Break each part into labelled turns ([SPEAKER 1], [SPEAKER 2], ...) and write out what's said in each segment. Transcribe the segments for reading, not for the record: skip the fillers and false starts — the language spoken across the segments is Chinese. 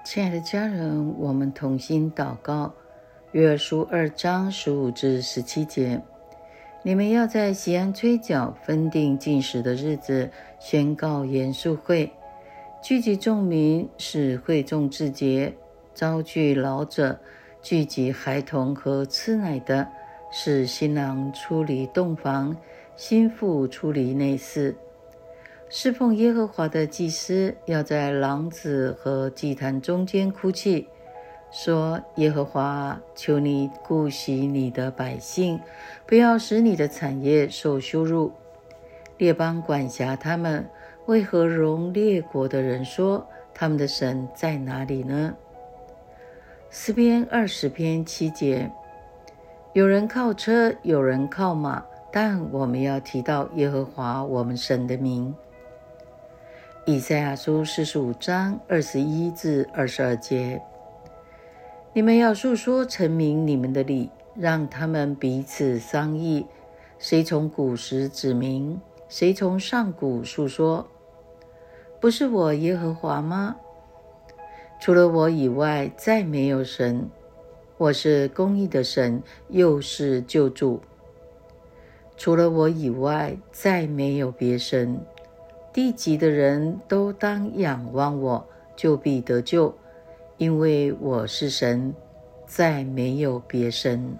[SPEAKER 1] 亲爱的家人，我们同心祷告。约珥书2章15至17节，你们要在锡安吹角，分定禁食的日子，宣告严肃会，聚集众民，使会众自洁，招聚老者，聚集孩童和吃奶的，使新郎出离洞房，新妇出离内室。侍奉耶和华的祭司要在廊子和祭坛中间哭泣，说：耶和华，求你顾惜你的百姓，不要使你的产业受羞辱。列邦管辖他们，为何容列国的人说，他们的神在哪里呢？诗篇20篇7节，有人靠车，有人靠马，但我们要提到耶和华我们神的名。以赛亚书45章21至22节，你们要述说陈明你们的理，让他们彼此商议，谁从古时指明，谁从上古述说？不是我耶和华吗？除了我以外，再没有神。我是公义的神，又是救主。除了我以外，再没有别神。地极的人都当仰望我，就必得救，因为我是神，再没有别神。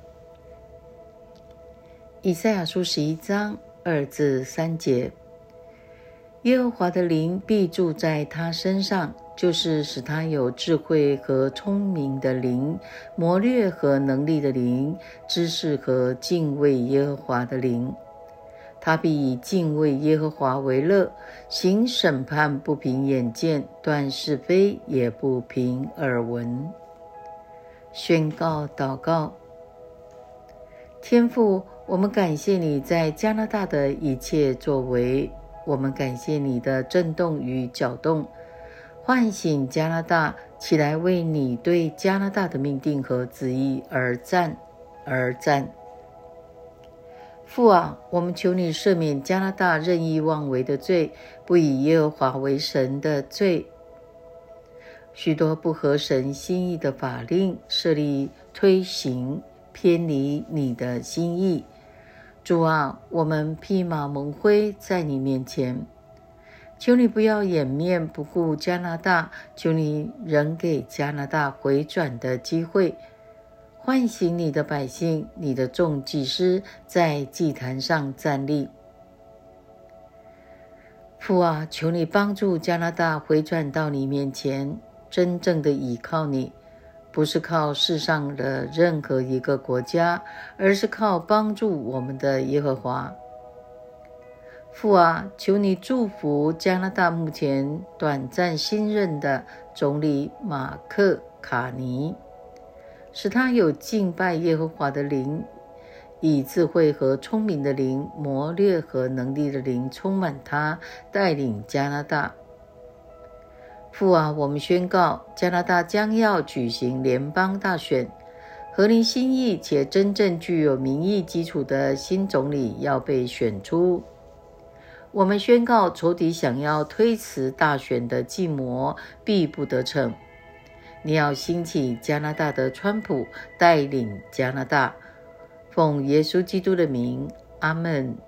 [SPEAKER 1] 以赛亚书11章2至3节，耶和华的灵必住在他身上，就是使他有智慧和聪明的灵，谋略和能力的灵，知识和敬畏耶和华的灵。他必以敬畏耶和华为乐，行审判不凭眼见，断是非也不凭耳闻。宣告祷告。天父，我们感谢你在加拿大的一切作为，我们感谢你的震动与搅动，唤醒加拿大起来，为你对加拿大的命定和旨意而战。父啊，我们求你赦免加拿大任意妄为的罪，不以耶和华为神的罪。许多不合神心意的法令设立推行，偏离你的心意。主啊，我们披麻蒙灰在你面前，求你不要掩面不顾加拿大，求你仍给加拿大回转的机会，唤醒你的百姓，你的众祭司在祭坛上站立。父啊，求你帮助加拿大回转到你面前，真正的倚靠你，不是靠世上的任何一个国家，而是靠帮助我们的耶和华。父啊，求你祝福加拿大目前短暂新任的总理马克卡尼，使他有敬拜耶和华的灵，以智慧和聪明的灵，谋略和能力的灵充满他，带领加拿大。父啊，我们宣告加拿大将要举行联邦大选，合你心意且真正具有民意基础的新总理要被选出。我们宣告仇敌想要推迟大选的计谋必不得逞。你要兴起加拿大的川普，带领加拿大。奉耶稣基督的名，阿们。